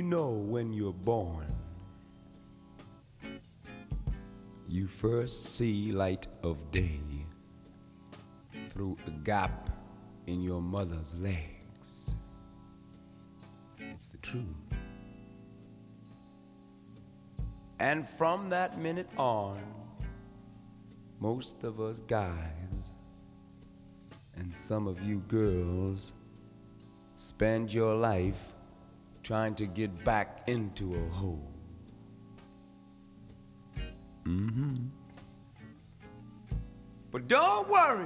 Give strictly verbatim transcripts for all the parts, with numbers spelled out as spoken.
know when you're born, you first see light of day through a gap in your mother's legs. It's the truth. And from that minute on, most of us guys and some of you girls spend your life trying to get back into a hole. Mm-hmm. But don't worry,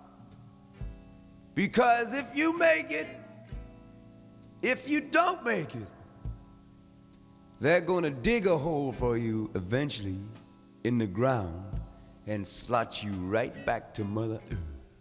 because if you make it, if you don't make it, they're gonna dig a hole for you eventually in the ground and slot you right back to Mother Earth.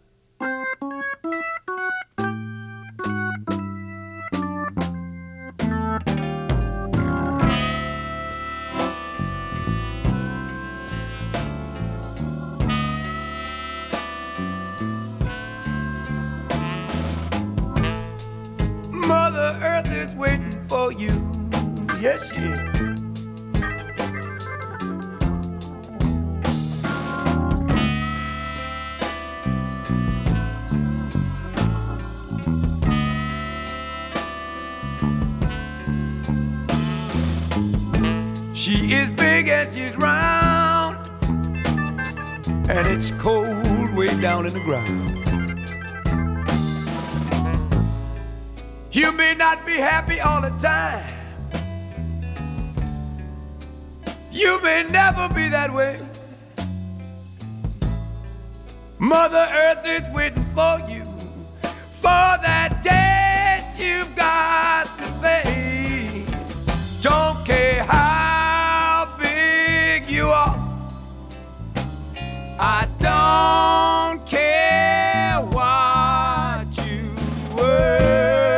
Mother Earth is waiting for you. Yes, she is. She is big and she's round, and it's cold way down in the ground. You may not be happy all the time. You may never be that way. Mother Earth is waiting for you, for that debt you've got to pay. Don't care how big you are, I don't care what you were.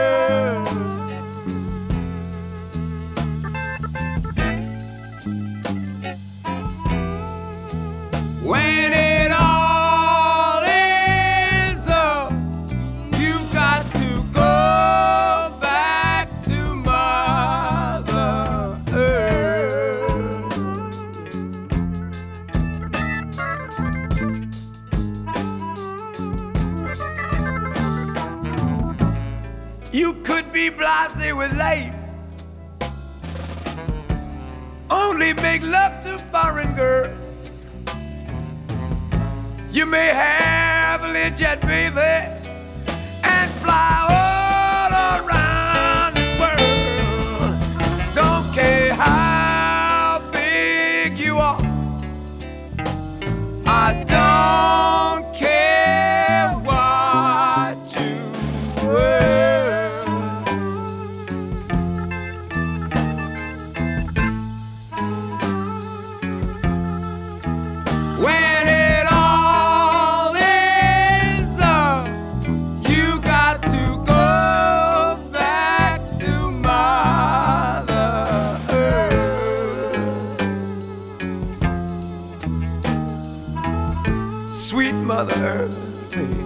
When it all is up, you've got to go back to Mother Earth. You could be blasé with life, only make love to foreign girls. You may have a little jet, baby, and fly all around the world. Don't care how big you are, I don't care what you were. When it all is up, you got to go back to Mother Earth. Sweet Mother Earth, baby.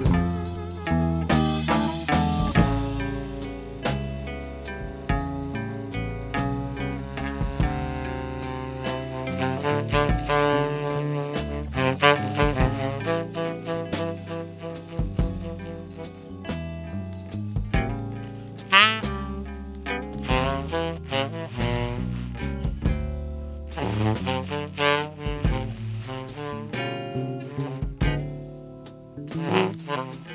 Mm-hmm.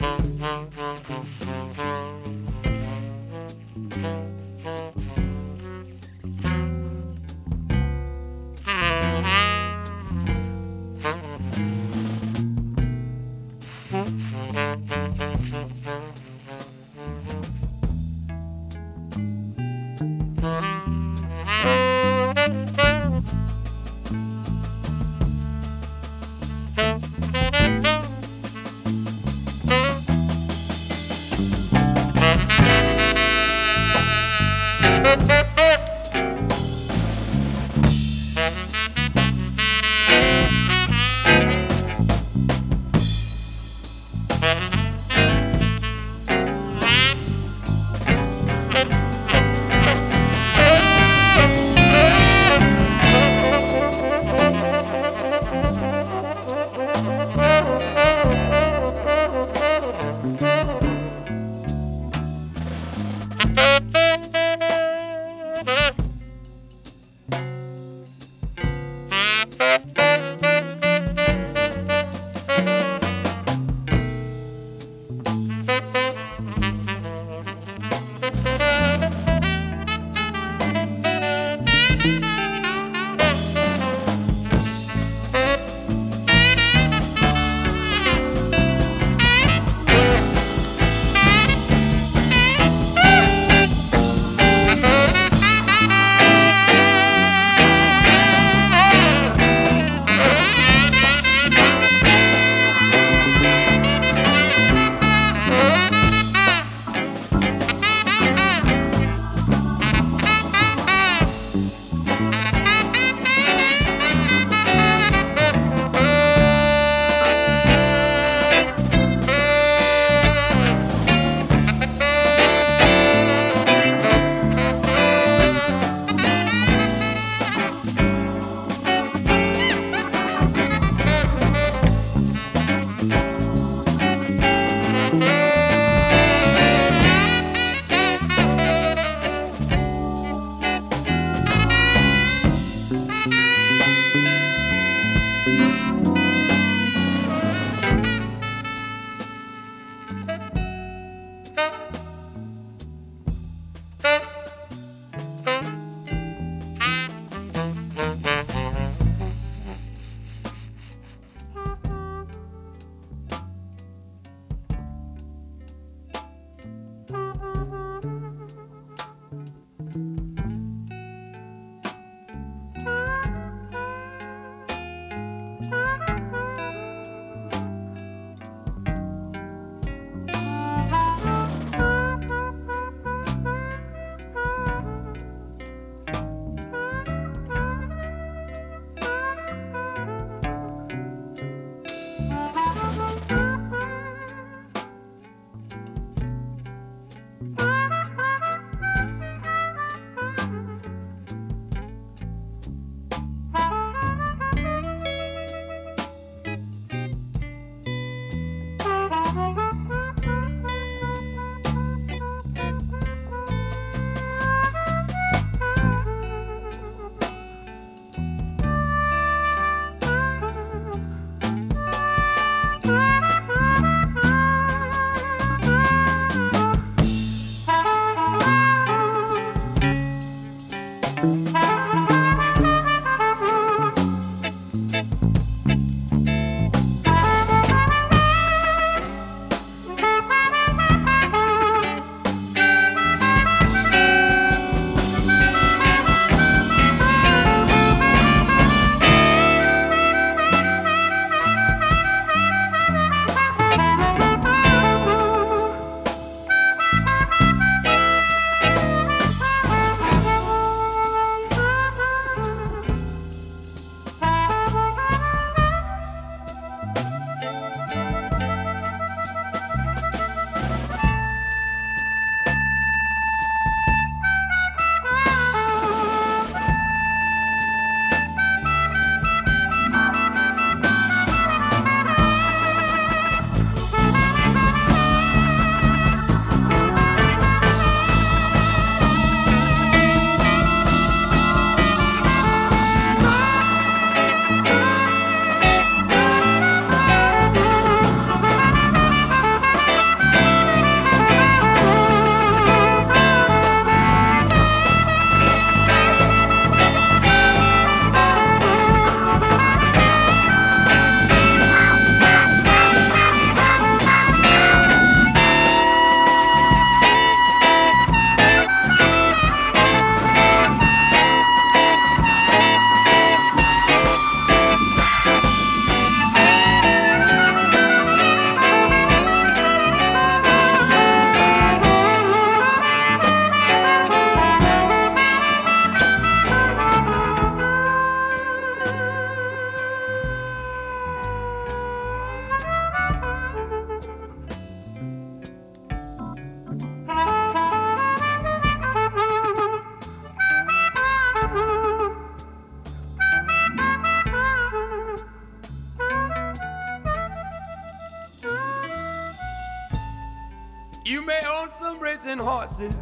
You may own some racing horses,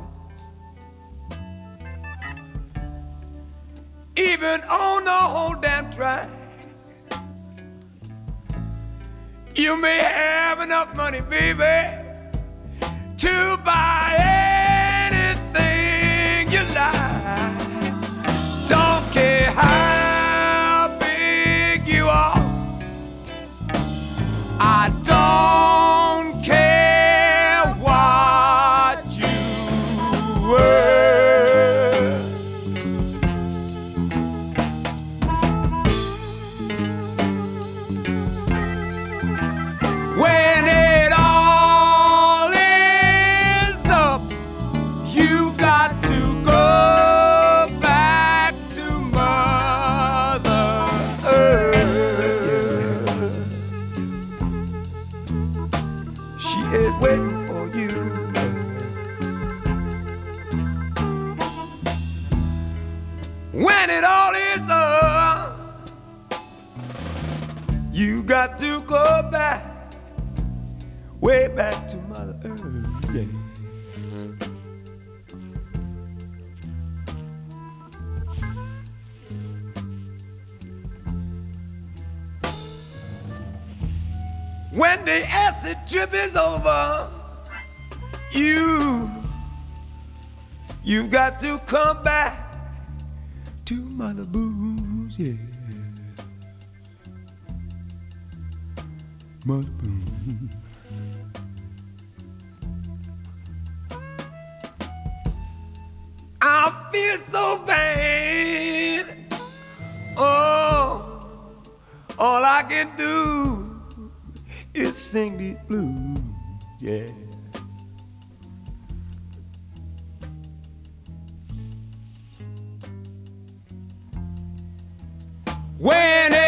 even own the whole damn track. You may have enough money, baby, to buy anything you like. Don't care how big you are, I don't care what you were. When it all is up, you got to go back to Mother Earth. She is waiting for you. When it all is up, you got to go back, way back to Mother Earth, yes. When the acid trip is over, you, you've got to come back to Mother Booze, yeah. Mother Booze. I feel so bad. Oh, all I can do is sing these blues, yeah. When